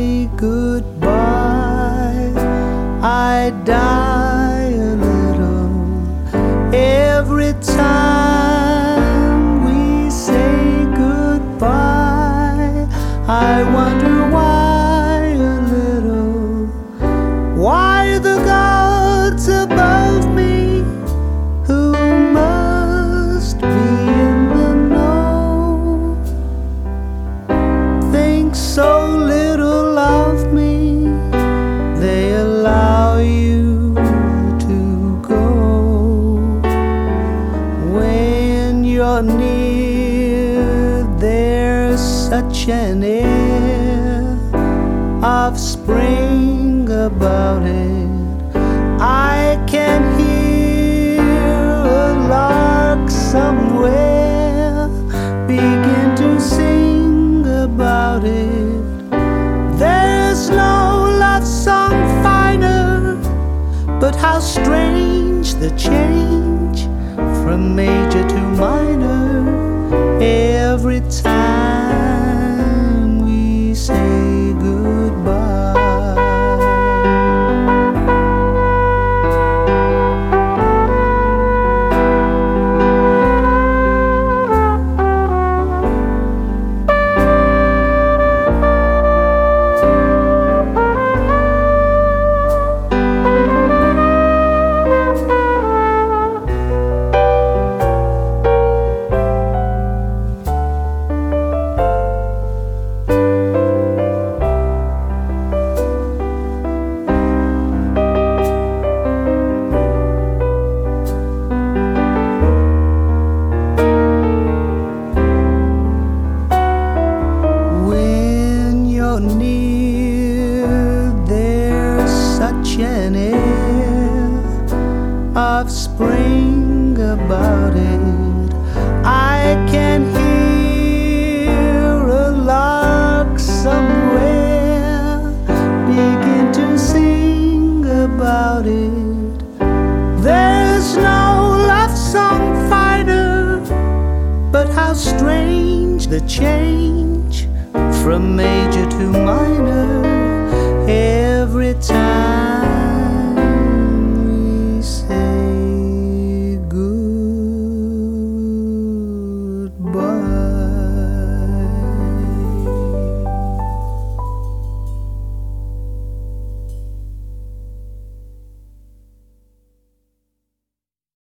say goodbye, I die a little every time we say goodbye. I wonder why a little, why the gods above me, who must be in the know, think so little of me, they allow you to go. When you're near, there's such an air of spring about it. I can hear a lark somewhere begin to sing about it. There's no love song finer, but how strange the change from major to minor every time we say goodbye. Near, there's such an air of spring about it. I can hear a lark somewhere begin to sing about it. There's no love song finer, but how strange the change from major to minor